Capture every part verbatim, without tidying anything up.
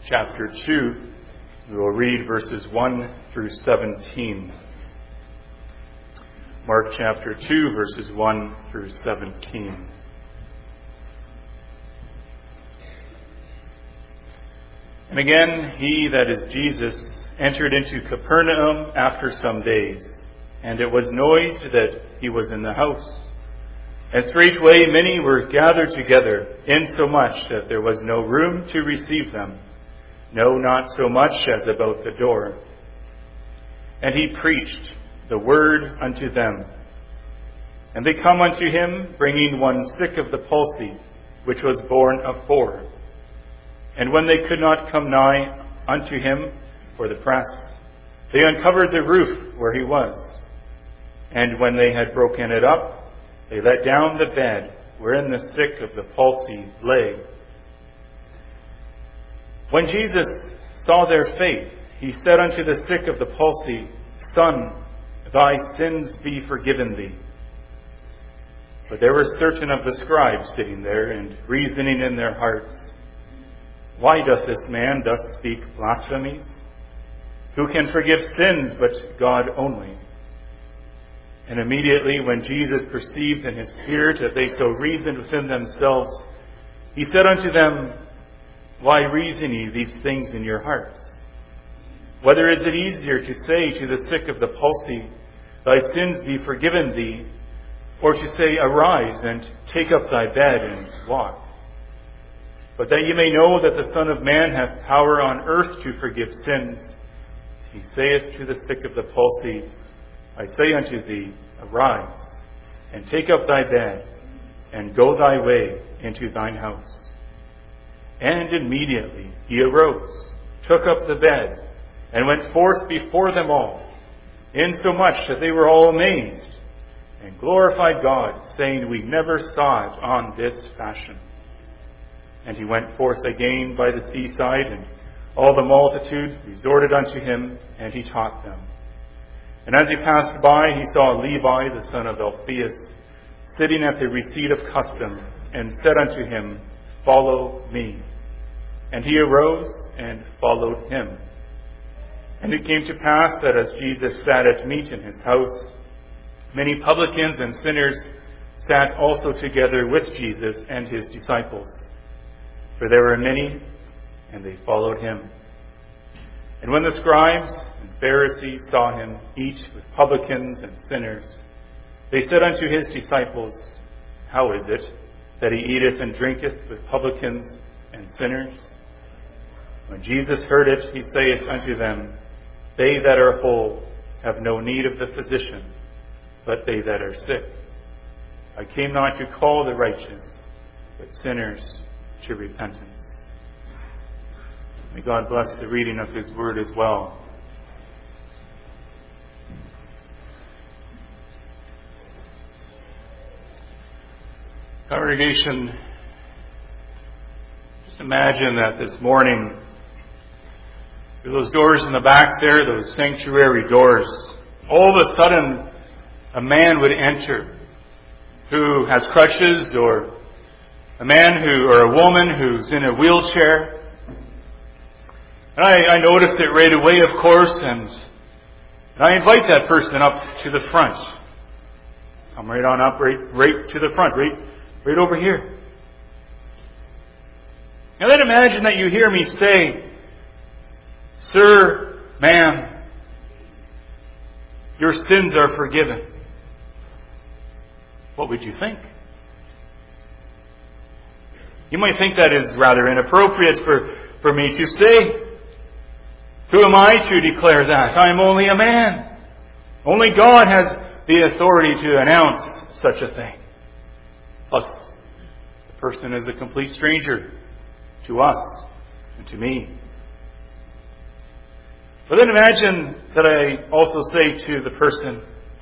chapter two. We will read verses one through seventeen. Mark chapter two, verses one through seventeen. And again, he, that is Jesus, entered into Capernaum after some days, and it was noised that he was in the house. And straightway many were gathered together, insomuch that there was no room to receive them, no, not so much as about the door. And he preached the word unto them. And they come unto him, bringing one sick of the palsy, which was borne of four. And when they could not come nigh unto him for the press, they uncovered the roof where he was. And when they had broken it up, they let down the bed wherein the sick of the palsy lay. When Jesus saw their faith, he said unto the sick of the palsy, Son, thy sins be forgiven thee. But there were certain of the scribes sitting there, and reasoning in their hearts, Why doth this man thus speak blasphemies? Who can forgive sins but God only? And immediately when Jesus perceived in his spirit that they so reasoned within themselves, he said unto them, Why reason ye these things in your hearts? Whether is it easier to say to the sick of the palsy, Thy sins be forgiven thee, or to say, Arise and take up thy bed and walk? But that ye may know that the Son of Man hath power on earth to forgive sins, he saith to the sick of the palsy, I say unto thee, Arise, and take up thy bed, and go thy way into thine house. And immediately he arose, took up the bed, and went forth before them all, insomuch that they were all amazed, and glorified God, saying, We never saw it on this fashion. And he went forth again by the seaside, and all the multitude resorted unto him, and he taught them. And as he passed by, he saw Levi, the son of Alphaeus, sitting at the receipt of custom, and said unto him, Follow me. And he arose and followed him. And it came to pass that as Jesus sat at meat in his house, many publicans and sinners sat also together with Jesus and his disciples. For there were many, and they followed him. And when the scribes and Pharisees saw him eat with publicans and sinners, they said unto his disciples, How is it that he eateth and drinketh with publicans and sinners? When Jesus heard it, he saith unto them, They that are whole have no need of the physician, but they that are sick. I came not to call the righteous, but sinners to repentance. May God bless the reading of his word as well. Congregation, just imagine that this morning, through those doors in the back there, those sanctuary doors, all of a sudden a man would enter who has crutches, or a man who, or a woman who's in a wheelchair. And I, I noticed it right away, of course, and, and I invite that person up to the front. Come right on up, right, right to the front, right, right over here. Now then imagine that you hear me say, Sir, ma'am, your sins are forgiven. What would you think? You might think that is rather inappropriate for, for me to say. Who am I to declare that? I am only a man. Only God has the authority to announce such a thing. Plus, the person is a complete stranger to us and to me. But then imagine that I also say to the person,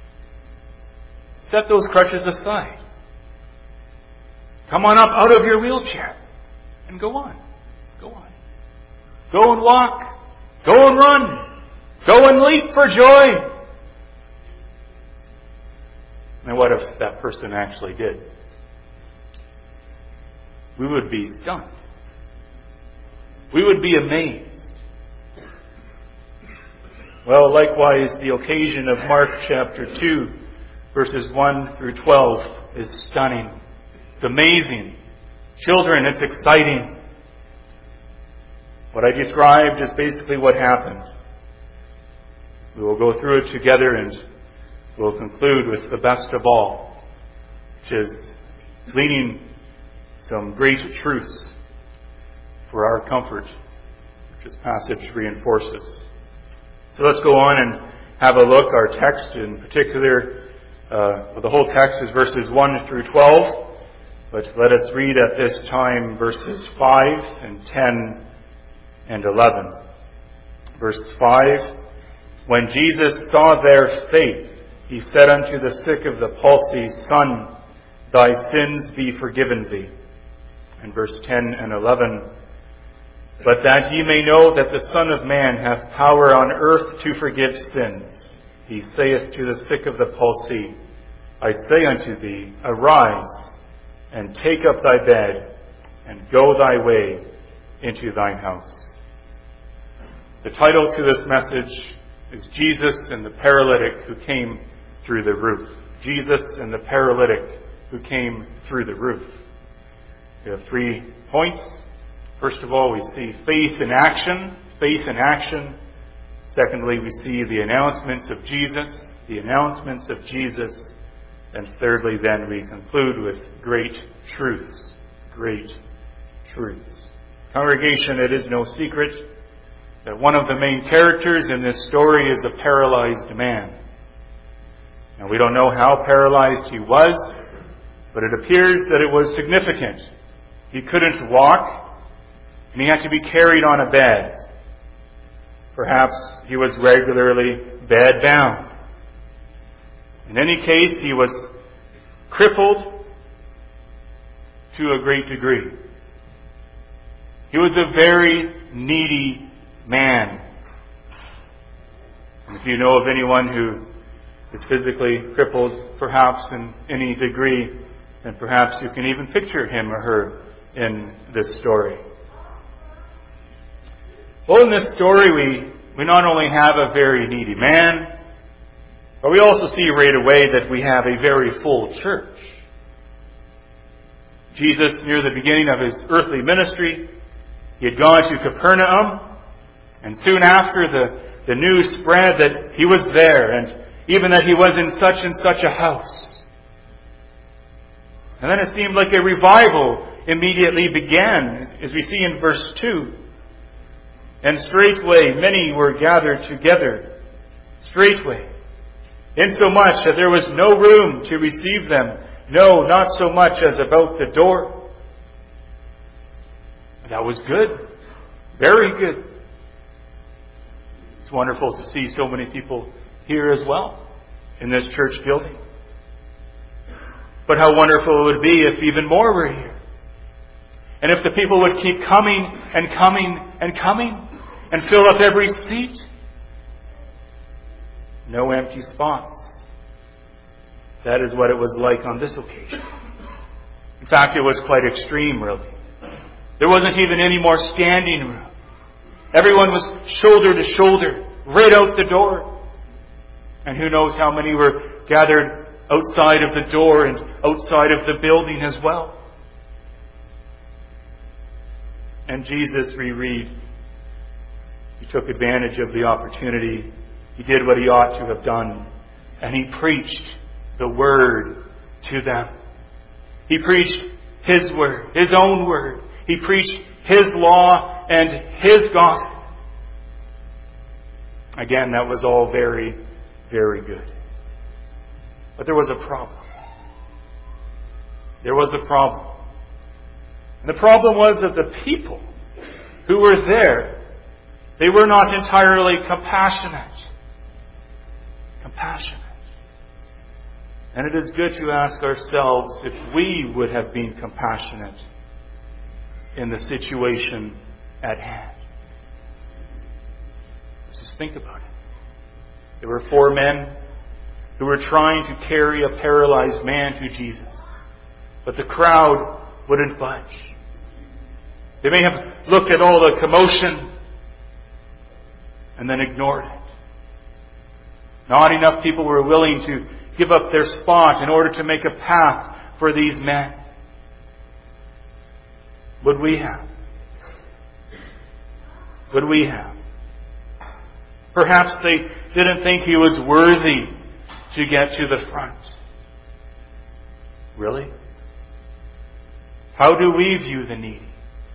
set those crutches aside. Come on up out of your wheelchair and go on. Go on. Go and walk. Go and run. Go and leap for joy. And what if that person actually did? We would be stunned. we would be amazed. Well, likewise, the occasion of Mark chapter two, verses one through twelve is stunning. It's amazing. Children, it's exciting. What I described is basically what happened. We will go through it together and we'll conclude with the best of all, which is gleaning some great truths for our comfort, which this passage reinforces. So let's go on and have a look. Our text in particular, uh, well, the whole text is verses one through twelve, but let us read at this time verses five and ten and eleven. Verse five, when Jesus saw their faith, he said unto the sick of the palsy, Son, thy sins be forgiven thee. And verse ten and eleven, but that ye may know that the Son of Man hath power on earth to forgive sins, he saith to the sick of the palsy, I say unto thee, arise, and take up thy bed, and go thy way into thine house. The title to this message is Jesus and the paralytic who came through the roof. Jesus and the paralytic who came through the roof. We have three points. First of all, we see faith in action. Faith in action. Secondly, we see the announcements of Jesus. The announcements of Jesus. And thirdly, then, we conclude with great truths. Great truths. Congregation, it is no secret that one of the main characters in this story is a paralyzed man. Now, we don't know how paralyzed he was, but it appears that it was significant. He couldn't walk, and he had to be carried on a bed. Perhaps he was regularly bedbound. In any case, he was crippled to a great degree. He was a very needy man. And if you know of anyone who is physically crippled, perhaps in any degree, then perhaps you can even picture him or her in this story. Well, in this story, we, we not only have a very needy man, but we also see right away that we have a very full church. Jesus, near the beginning of his earthly ministry, he had gone to Capernaum, and soon after the, the news spread that he was there, and even that he was in such and such a house. And then it seemed like a revival immediately began, as we see in verse two. And straightway many were gathered together, straightway, insomuch that there was no room to receive them, no, not so much as about the door. That was good, very good. It's wonderful to see so many people here as well, in this church building. But how wonderful it would be if even more were here. And if the people would keep coming and coming and coming and fill up every seat. No empty spots. That is what it was like on this occasion. In fact, it was quite extreme, really. There wasn't even any more standing room. Everyone was shoulder to shoulder, right out the door. And who knows how many were gathered outside of the door and outside of the building as well. And Jesus, we read, he took advantage of the opportunity. He did what he ought to have done. And he preached the word to them. He preached his word, his own word. He preached his law and his gospel. Again, that was all very, very good. But there was a problem. There was a problem. And the problem was that the people who were there, they were not entirely compassionate. Compassionate. And it is good to ask ourselves if we would have been compassionate in the situation at hand. Let's just think about it. There were four men who were trying to carry a paralyzed man to Jesus. But the crowd wouldn't budge. They may have looked at all the commotion and then ignored it. Not enough people were willing to give up their spot in order to make a path for these men. Would we have? Would we have? Perhaps they didn't think he was worthy to get to the front. Really? How do we view the needy?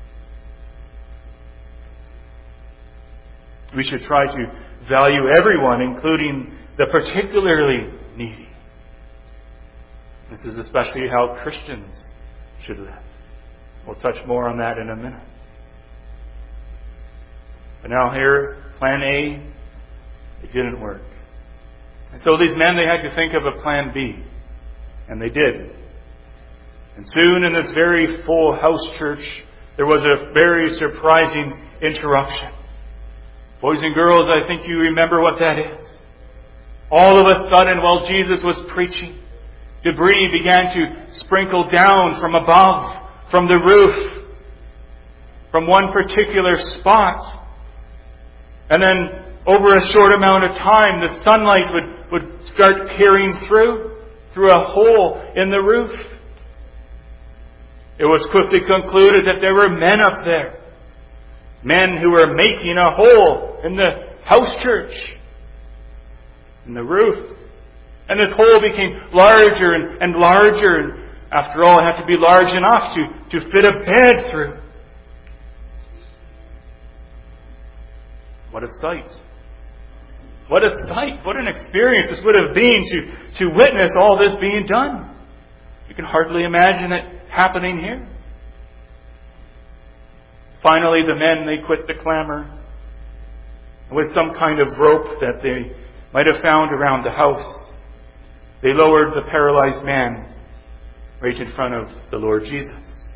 We should try to value everyone, including the particularly needy. This is especially how Christians should live. We'll touch more on that in a minute. But now here, plan A, it didn't work. And so these men, they had to think of a plan B. And they did. And soon in this very full house church, there was a very surprising interruption. Boys and girls, I think you remember what that is. All of a sudden, while Jesus was preaching, debris began to sprinkle down from above, from the roof, from one particular spot. And then, over a short amount of time, the sunlight would, would start peering through, through a hole in the roof. It was quickly concluded that there were men up there. Men who were making a hole in the house church, in the roof. And this hole became larger and, and larger. And after all, it had to be large enough to, to fit a bed through. What a sight. What a sight. What an experience this would have been to, to witness all this being done. You can hardly imagine it happening here. Finally, the men, they quit the clamor. With some kind of rope that they might have found around the house, they lowered the paralyzed man right in front of the Lord Jesus.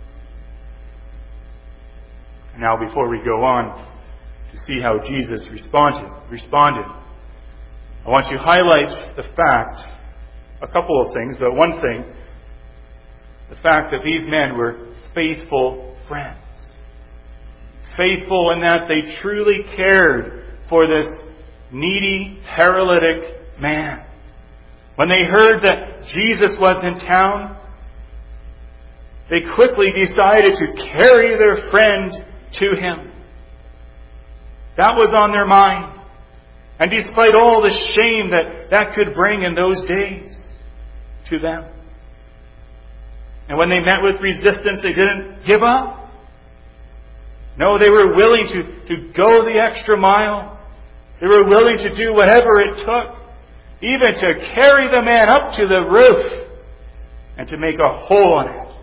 Now, before we go on to see how Jesus responded, responded, I want to highlight the fact, a couple of things, but one thing, the fact that these men were faithful friends. Faithful in that they truly cared for this needy, paralytic man. When they heard that Jesus was in town, they quickly decided to carry their friend to him. That was on their mind. And despite all the shame that that could bring in those days to them. And when they met with resistance, they didn't give up. No, they were willing to, to go the extra mile. They were willing to do whatever it took, even to carry the man up to the roof and to make a hole in it.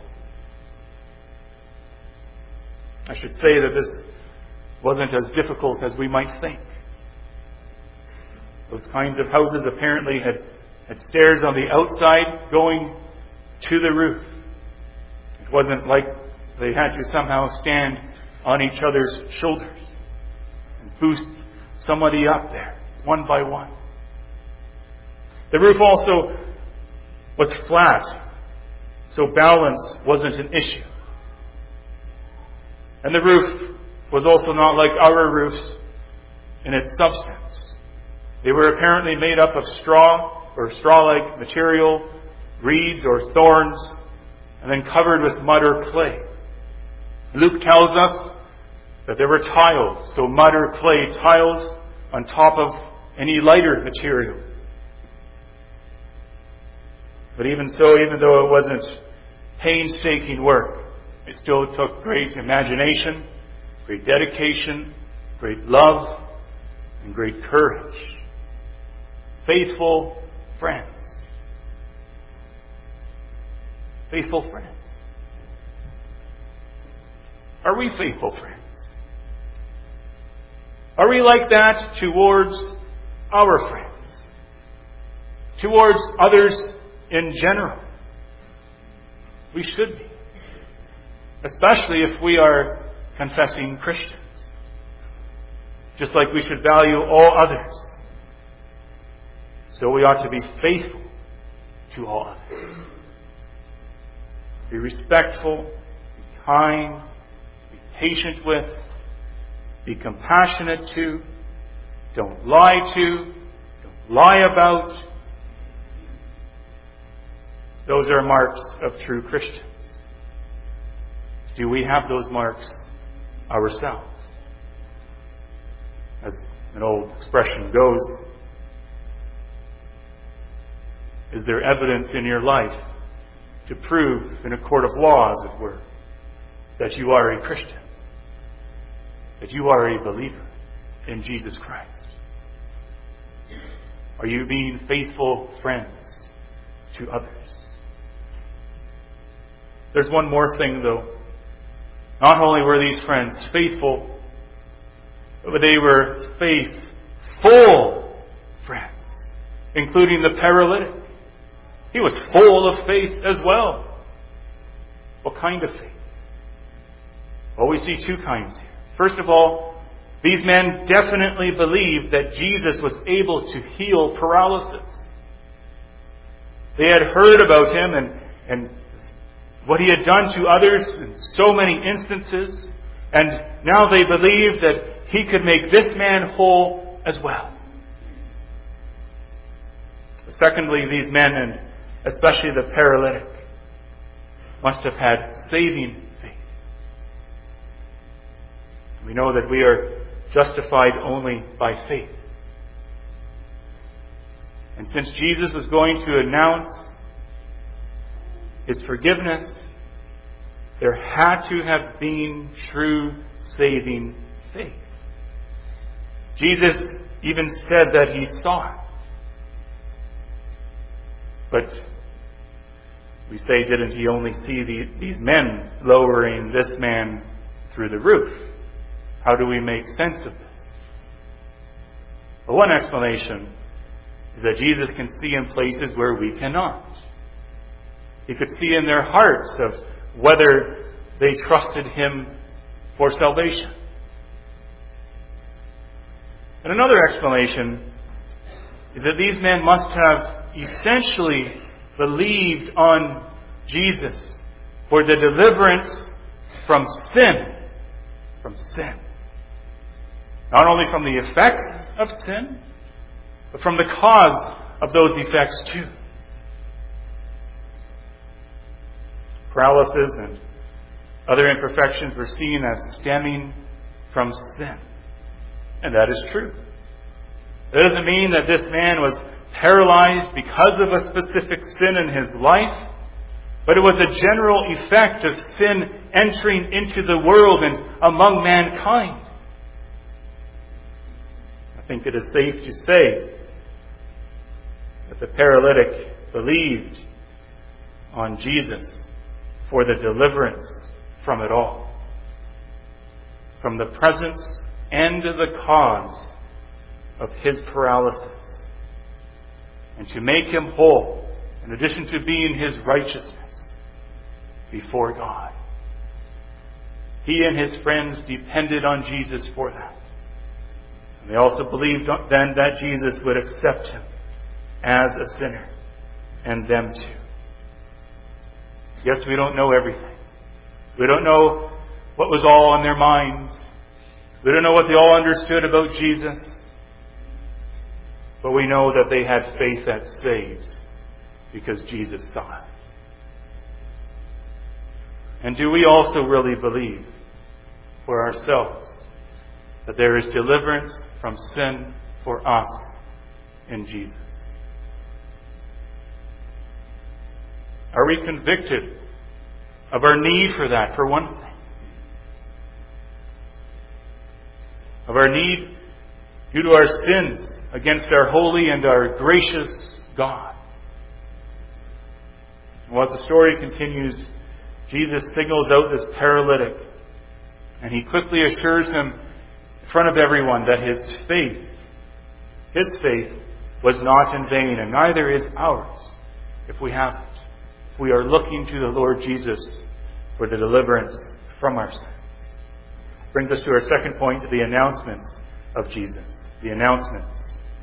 I should say that this wasn't as difficult as we might think. Those kinds of houses apparently had, had stairs on the outside going to the roof. It wasn't like they had to somehow stand on each other's shoulders and boost somebody up there, one by one. The roof also was flat, so balance wasn't an issue. And the roof was also not like our roofs in its substance. They were apparently made up of straw or straw-like material, reeds or thorns, and then covered with mud or clay. Luke tells us that there were tiles, so mud or clay tiles on top of any lighter material. But even so, even though it wasn't painstaking work, it still took great imagination, great dedication, great love, and great courage. Faithful friends. Faithful friends. Are we faithful friends? Are we like that towards our friends? Towards others in general? We should be. Especially if we are confessing Christians. Just like we should value all others. So we ought to be faithful to all others. Be respectful, be kind, be patient with, be compassionate to, don't lie to, don't lie about. Those are marks of true Christians. Do we have those marks ourselves? As an old expression goes, is there evidence in your life to prove in a court of law, as it were, that you are a Christian, that you are a believer in Jesus Christ? Are you being faithful friends to others? There's one more thing, though. Not only were these friends faithful, but they were faithful friends, including the paralytic. He was full of faith as well. What kind of faith? Well, we see two kinds here. First of all, these men definitely believed that Jesus was able to heal paralysis. They had heard about him and, and what he had done to others in so many instances, and now they believed that he could make this man whole as well. Secondly, these men, and especially the paralytic, must have had saving faith. We know that we are justified only by faith. And since Jesus was going to announce his forgiveness, there had to have been true saving faith. Jesus even said that he saw it. But we say, didn't he only see the, these men lowering this man through the roof? How do we make sense of this? Well, one explanation is that Jesus can see in places where we cannot. He could see in their hearts of whether they trusted him for salvation. And another explanation is that these men must have essentially believed on Jesus for the deliverance from sin. From sin. Not only from the effects of sin, but from the cause of those effects too. Paralysis and other imperfections were seen as stemming from sin. And that is true. That doesn't mean that this man was paralyzed because of a specific sin in his life, but it was a general effect of sin entering into the world and among mankind. I think it is safe to say that the paralytic believed on Jesus for the deliverance from it all, from the presence and the cause of his paralysis, and to make him whole, in addition to being his righteousness before God. He and his friends depended on Jesus for that. And they also believed then that Jesus would accept him as a sinner, and them too. Yes, we don't know everything. We don't know what was all on their minds. We don't know what they all understood about Jesus. But we know that they had faith that saves because Jesus saw it. And do we also really believe for ourselves that there is deliverance from sin for us in Jesus? Are we convicted of our need for that, for one thing? Of our need due to our sins against our holy and our gracious God. Well, as the story continues, Jesus signals out this paralytic, and he quickly assures him in front of everyone that his faith, his faith was not in vain, and neither is ours if we have it. If we are looking to the Lord Jesus for the deliverance from our sins. Brings us to our second point, the announcements of Jesus. The announcements.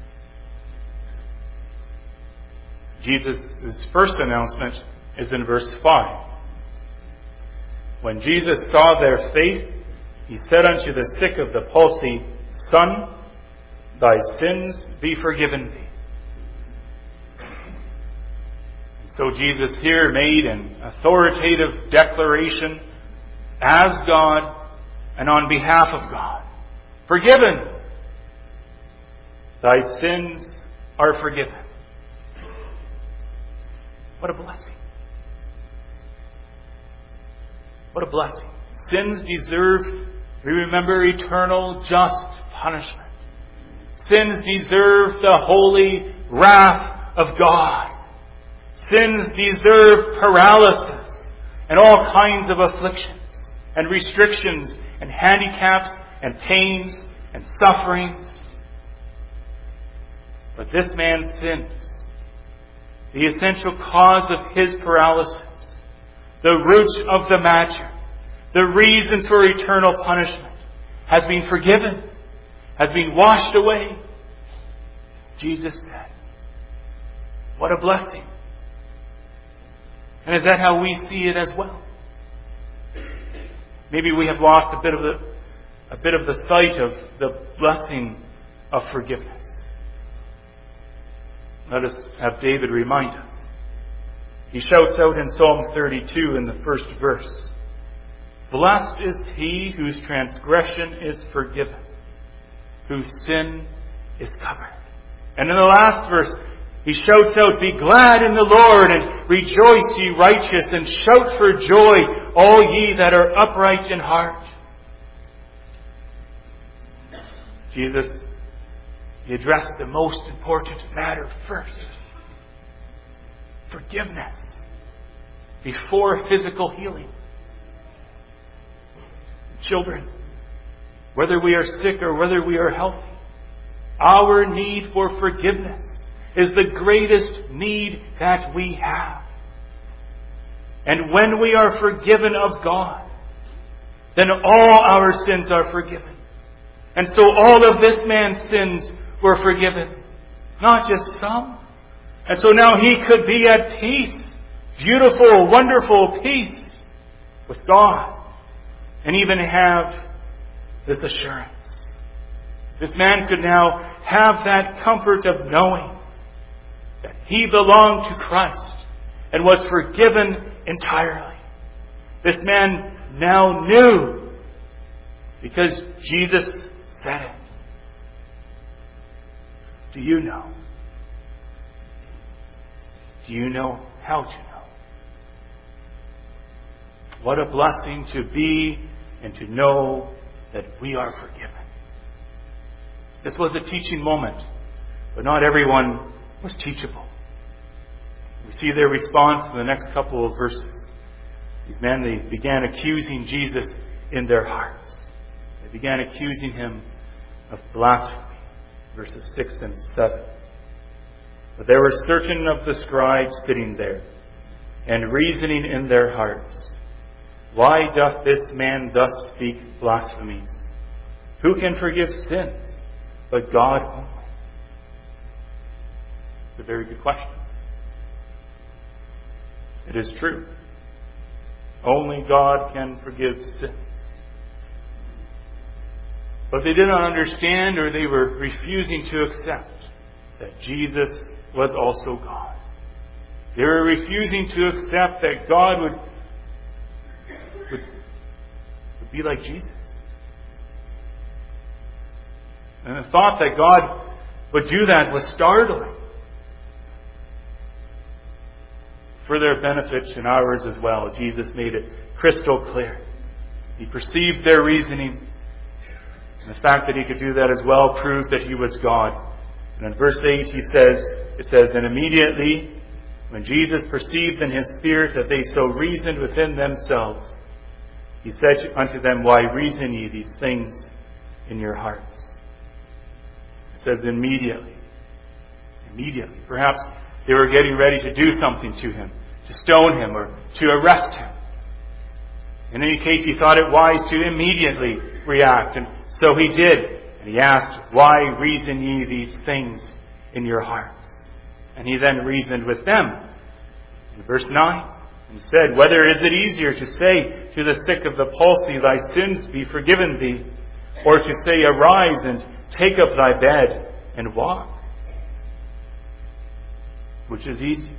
Jesus' first announcement is in verse five. When Jesus saw their faith, he said unto the sick of the palsy, Son, thy sins be forgiven thee. And so Jesus here made an authoritative declaration as God and on behalf of God. Forgiven. Thy sins are forgiven. What a blessing. What a blessing. Sins deserve, we remember, eternal just punishment. Sins deserve the holy wrath of God. Sins deserve paralysis and all kinds of afflictions and restrictions and handicaps and pains and sufferings. But this man's sins, the essential cause of his paralysis, the root of the matter, the reason for eternal punishment, has been forgiven, has been washed away. Jesus said, what a blessing. And is that how we see it as well? Maybe we have lost a bit of the, a bit of the sight of the blessing of forgiveness. Let us have David remind us. He shouts out in Psalm thirty-two in the first verse, Blessed is he whose transgression is forgiven, whose sin is covered. And in the last verse, he shouts out, Be glad in the Lord, and rejoice, ye righteous, and shout for joy, all ye that are upright in heart. Jesus, he addressed the most important matter first. Forgiveness. Before physical healing. Children, whether we are sick or whether we are healthy, our need for forgiveness is the greatest need that we have. And when we are forgiven of God, then all our sins are forgiven. And so all of this man's sins were forgiven, not just some. And so now he could be at peace, beautiful, wonderful peace with God, and even have this assurance. This man could now have that comfort of knowing that he belonged to Christ and was forgiven entirely. This man now knew because Jesus said it. Do you know? Do you know how to know? What a blessing to be and to know that we are forgiven. This was a teaching moment, but not everyone was teachable. We see their response in the next couple of verses. These men, they began accusing Jesus in their hearts. They began accusing him of blasphemy. Verses six and seven. But there were certain of the scribes sitting there, and reasoning in their hearts, Why doth this man thus speak blasphemies? Who can forgive sins but God only? It's a very good question. It is true. Only God can forgive sins. But they did not understand, or they were refusing to accept, that Jesus was also God. They were refusing to accept that God would, would, would be like Jesus. And the thought that God would do that was startling. For their benefit and ours as well, Jesus made it crystal clear. He perceived their reasoning. And the fact that he could do that as well proved that he was God. And in verse eight he says, it says, And immediately, when Jesus perceived in his spirit that they so reasoned within themselves, he said unto them, Why reason ye these things in your hearts? It says immediately. Immediately. Perhaps they were getting ready to do something to him, to stone him or to arrest him. In any case, he thought it wise to immediately react. And so he did. And he asked, Why reason ye these things in your hearts? And he then reasoned with them. In verse nine, Instead, whether is it easier to say to the sick of the palsy, thy sins be forgiven thee, or to say, arise and take up thy bed and walk? Which is easier?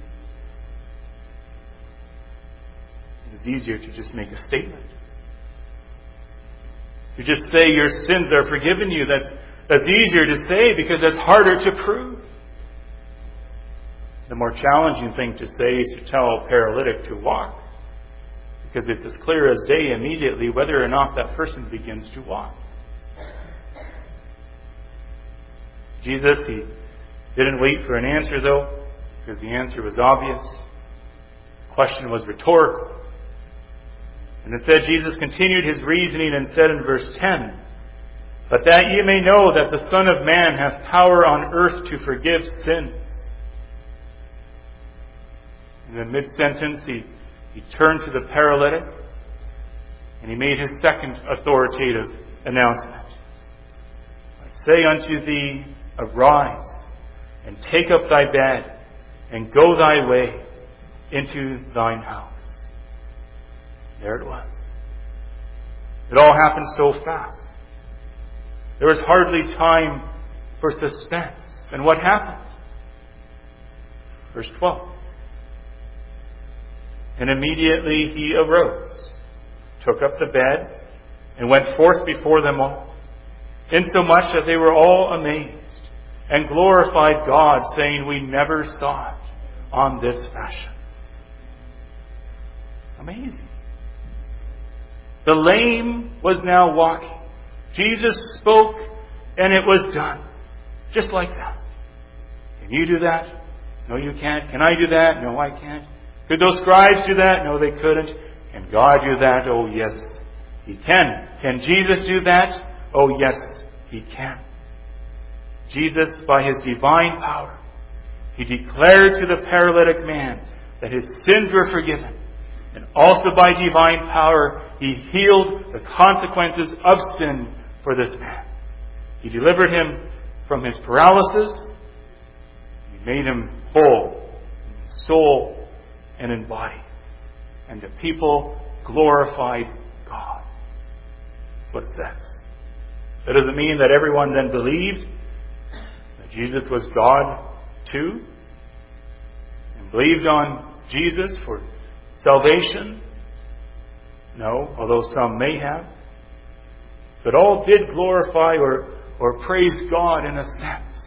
It is easier to just make a statement. To just say your sins are forgiven you, that's, that's easier to say because that's harder to prove. The more challenging thing to say is to tell a paralytic to walk. Because it's as clear as day immediately whether or not that person begins to walk. Jesus, he didn't wait for an answer though, because the answer was obvious. The question was rhetorical. And instead Jesus continued his reasoning and said in verse ten, but that ye may know that the Son of Man hath power on earth to forgive sins. In the mid-sentence, he, he turned to the paralytic and he made his second authoritative announcement. I say unto thee, arise and take up thy bed and go thy way into thine house. There it was. It all happened so fast. There was hardly time for suspense. And what happened? Verse twelve. And immediately he arose, took up the bed, and went forth before them all, insomuch that they were all amazed, and glorified God, saying, we never saw it on this fashion. Amazing. The lame was now walking. Jesus spoke, and it was done. Just like that. Can you do that? No, you can't. Can I do that? No, I can't. Could those scribes do that? No, they couldn't. Can God do that? Oh, yes, He can. Can Jesus do that? Oh, yes, He can. Jesus, by His divine power, He declared to the paralytic man that his sins were forgiven. And also by divine power, He healed the consequences of sin for this man. He delivered him from his paralysis. He made him whole in soul and in body. And the people glorified God. That's what it says. That doesn't mean that everyone then believed that Jesus was God too, and believed on Jesus for salvation. No, although some may have. But all did glorify or, or praise God in a sense.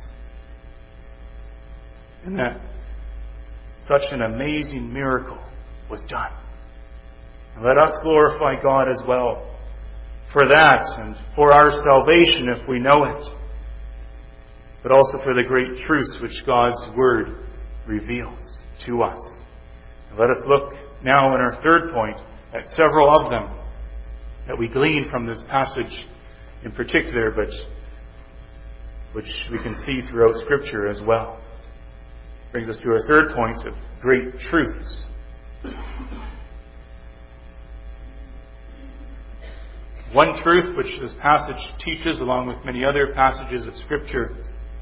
And that such an amazing miracle was done. And let us glorify God as well for that and for our salvation if we know it. But also for the great truths which God's Word reveals to us. And let us look now in our third point at several of them that we glean from this passage in particular, but which we can see throughout Scripture as well. Brings us to our third point of great truths. One truth which this passage teaches, along with many other passages of Scripture,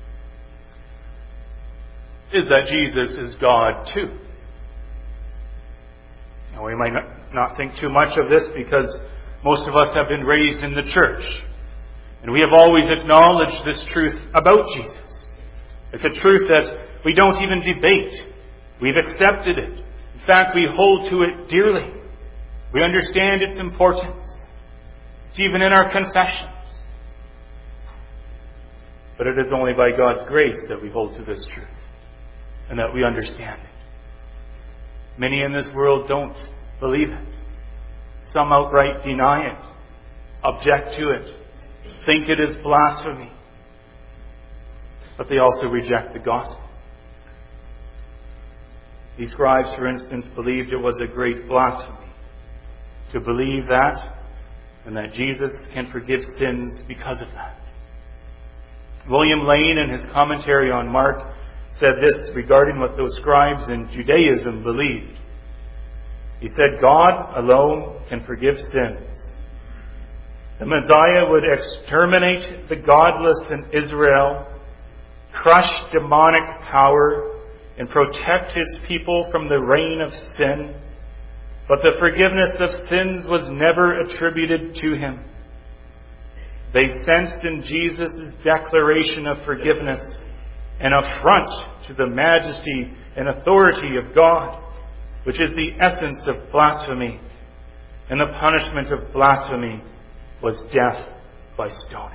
is that Jesus is God too. Now, we might not think too much of this because most of us have been raised in the church. And we have always acknowledged this truth about Jesus. It's a truth that we don't even debate. We've accepted it. In fact, we hold to it dearly. We understand its importance. It's even in our confessions. But it is only by God's grace that we hold to this truth and that we understand it. Many in this world don't believe it. Some outright deny it, object to it, think it is blasphemy. But they also reject the gospel. These scribes, for instance, believed it was a great blasphemy to believe that and that Jesus can forgive sins because of that. William Lane, in his commentary on Mark, said this regarding what those scribes in Judaism believed. He said, God alone can forgive sins. The Messiah would exterminate the godless in Israel, crush demonic power, and protect His people from the reign of sin, But the forgiveness of sins was never attributed to him. They sensed in Jesus' declaration of forgiveness an affront to the majesty and authority of God, which is the essence of blasphemy. And the punishment of blasphemy was death by stoning.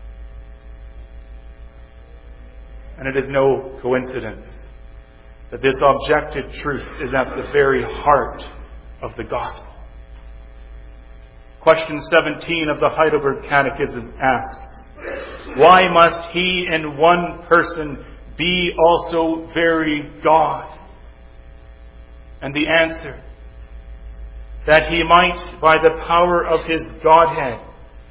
And it is no coincidence that this objective truth is at the very heart of the gospel. Question seventeen of the Heidelberg Catechism asks, why must he in one person be also very God? And the answer, that he might, by the power of his Godhead,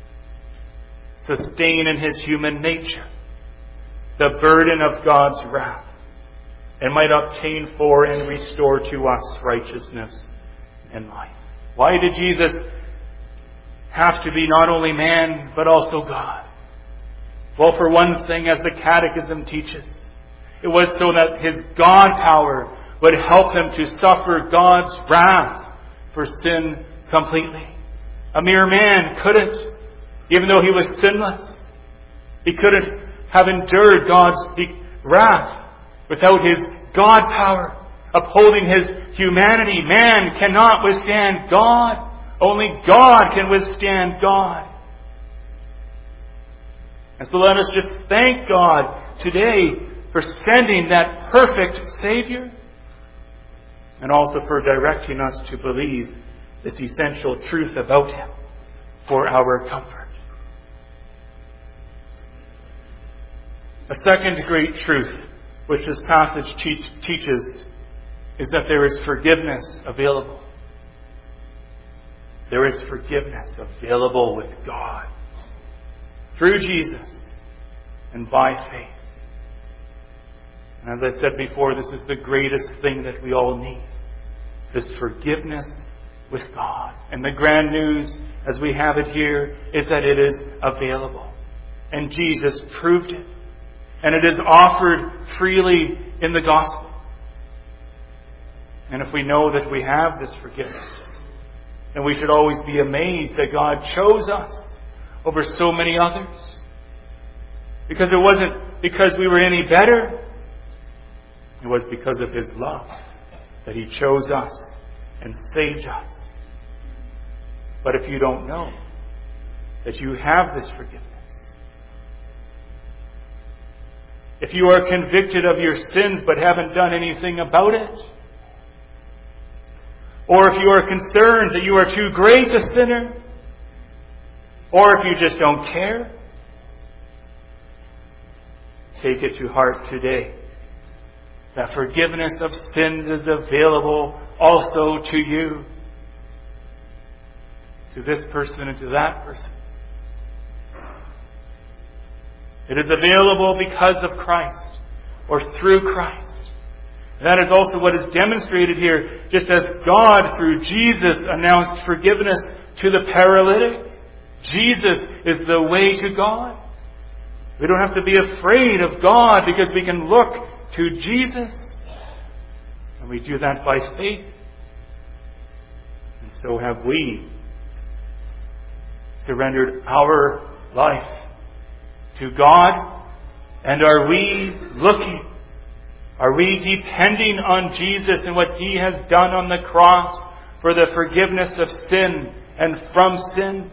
sustain in his human nature the burden of God's wrath, and might obtain for and restore to us righteousness and life. Why did Jesus have to be not only man, but also God? Well, for one thing, as the Catechism teaches, it was so that his God power would help him to suffer God's wrath for sin completely. A mere man couldn't, even though he was sinless. He couldn't have endured God's wrath without his God power upholding his humanity. Man cannot withstand God. Only God can withstand God. And so let us just thank God today for sending that perfect Savior, and also for directing us to believe this essential truth about him for our comfort. A second great truth which this passage teach, teaches is that there is forgiveness available. There is forgiveness available with God through Jesus and by faith. And as I said before, this is the greatest thing that we all need. This forgiveness with God. And the grand news, as we have it here, is that it is available. And Jesus proved it. And it is offered freely in the gospel. And if we know that we have this forgiveness, then we should always be amazed that God chose us over so many others. Because it wasn't because we were any better. It was because of his love that he chose us and saved us. But if you don't know that you have this forgiveness, if you are convicted of your sins but haven't done anything about it, or if you are concerned that you are too great a sinner, or if you just don't care, take it to heart today that forgiveness of sins is available also to you, to this person and to that person. It is available because of Christ, or through Christ. That is also what is demonstrated here, just as God, through Jesus, announced forgiveness to the paralytic. Jesus is the way to God. We don't have to be afraid of God because we can look to Jesus. And we do that by faith. And so have we surrendered our life to God. And are we looking? Are we depending on Jesus and what he has done on the cross for the forgiveness of sin and from sin?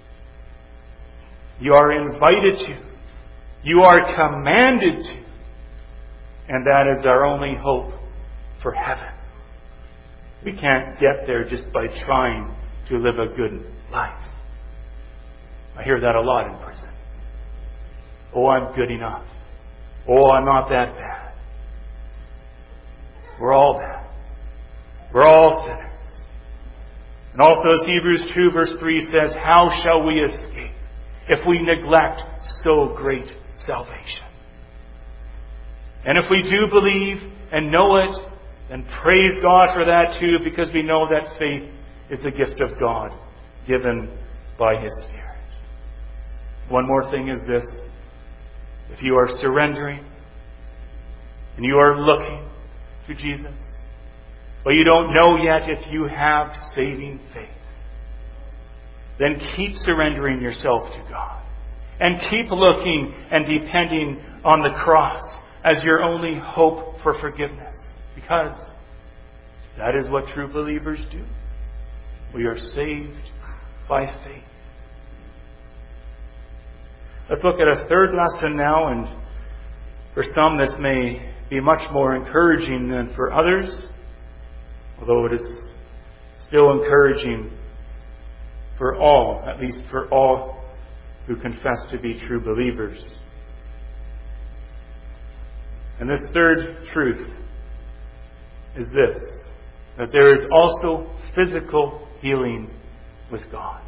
You are invited to. You are commanded to. And that is our only hope for heaven. We can't get there just by trying to live a good life. I hear that a lot in prison. Oh, I'm good enough. Oh, I'm not that bad. We're all bad. We're all sinners. And also, as Hebrews two verse three says, how shall we escape if we neglect so great salvation? And if we do believe and know it, then praise God for that too, because we know that faith is the gift of God given by his Spirit. One more thing is this. If you are surrendering and you are looking to Jesus, but you don't know yet if you have saving faith, then keep surrendering yourself to God. And keep looking and depending on the cross as your only hope for forgiveness. Because that is what true believers do. We are saved by faith. Let's look at a third lesson now, and for some this may be much more encouraging than for others, although it is still encouraging for all, at least for all who confess to be true believers. And this third truth is this, that there is also physical healing with God.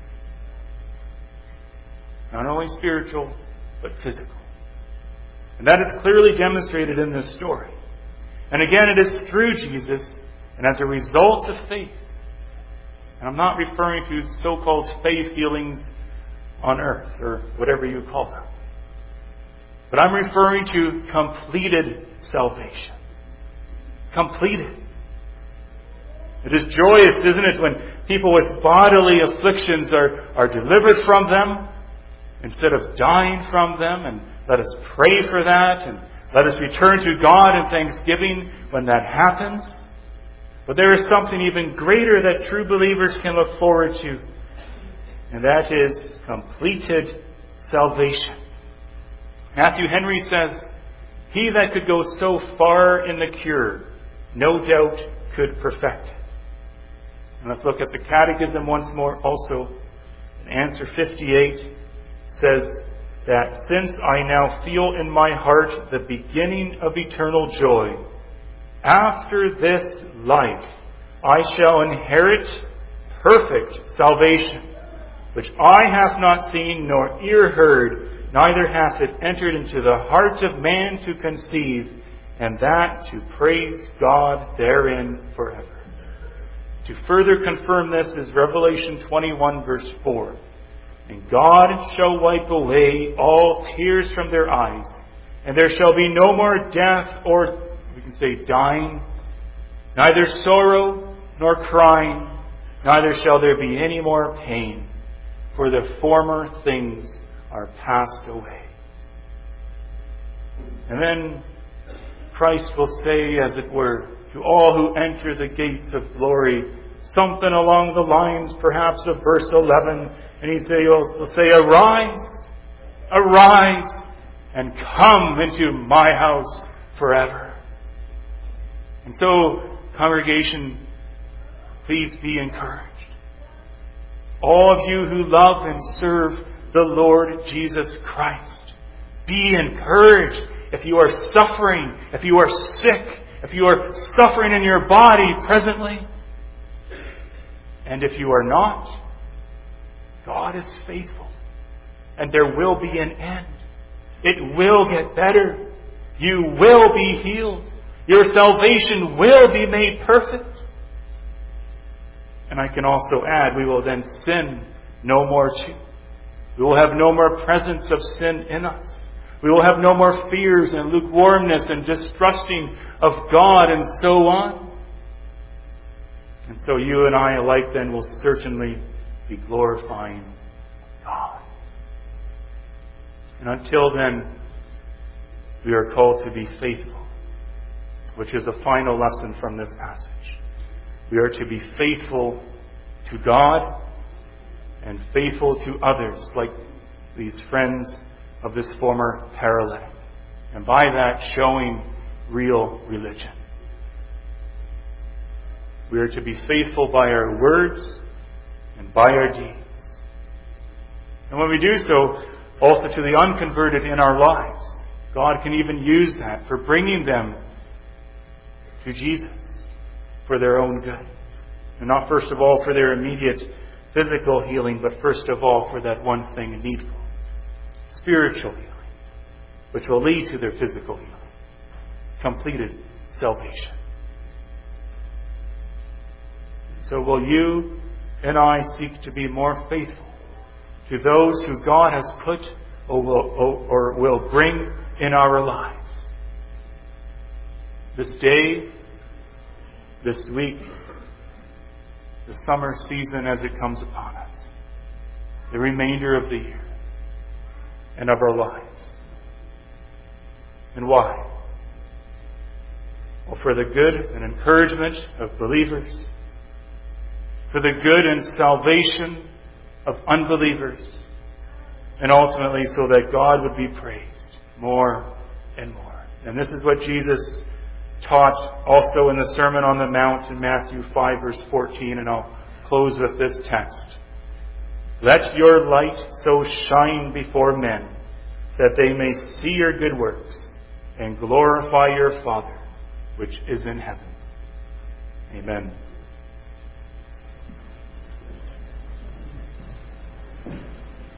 Not only spiritual, but physical. And that is clearly demonstrated in this story. And again, it is through Jesus and as a result of faith. And I'm not referring to so-called faith healings on earth, or whatever you call them. But I'm referring to completed salvation. Completed. It is joyous, isn't it, when people with bodily afflictions are, are delivered from them instead of dying from them. And let us pray for that, and let us return to God in thanksgiving when that happens. But there is something even greater that true believers can look forward to, and that is completed salvation. Matthew Henry says, "He that could go so far in the cure, no doubt could perfect it." And let's look at the Catechism once more also. In answer fifty-eight says that, "Since I now feel in my heart the beginning of eternal joy, after this life I shall inherit perfect salvation, which eye hath not seen, nor ear heard, neither hath it entered into the heart of man to conceive, and that to praise God therein forever." To further confirm this is Revelation twenty-one verse four. "And God shall wipe away all tears from their eyes, and there shall be no more death," or we can say dying, "neither sorrow nor crying, neither shall there be any more pain, for the former things are passed away." And then Christ will say, as it were, to all who enter the gates of glory, something along the lines perhaps of verse eleven, and he will say, "Arise, arise, and come into my house forever." And so, congregation, please be encouraged. All of you who love and serve the Lord Jesus Christ, be encouraged. If you are suffering, if you are sick, if you are suffering in your body presently, and if you are not, God is faithful, and there will be an end. It will get better. You will be healed. Your salvation will be made perfect. And I can also add, we will then sin no more too. We will have no more presence of sin in us. We will have no more fears and lukewarmness and distrusting of God and so on. And so you and I alike then will certainly be glorifying God. And until then, we are called to be faithful, which is the final lesson from this passage. We are to be faithful to God and faithful to others, like these friends of this former paralytic, and by that showing real religion. We are to be faithful by our words and by our deeds. And when we do so, also to the unconverted in our lives, God can even use that for bringing them to Jesus for their own good. And not first of all for their immediate physical healing, but first of all for that one thing needful, spiritual healing, which will lead to their physical healing, completed salvation. So will you and I seek to be more faithful to those who God has put or will, or will bring in our lives? This day, this week, the summer season as it comes upon us, the remainder of the year, and of our lives. And why? Well, for the good and encouragement of believers, for the good and salvation of unbelievers, and ultimately so that God would be praised more and more. And this is what Jesus taught also in the Sermon on the Mount in Matthew five, verse fourteen, and I'll close with this text. Let your light so shine before men that they may see your good works and glorify your Father which is in heaven. Amen.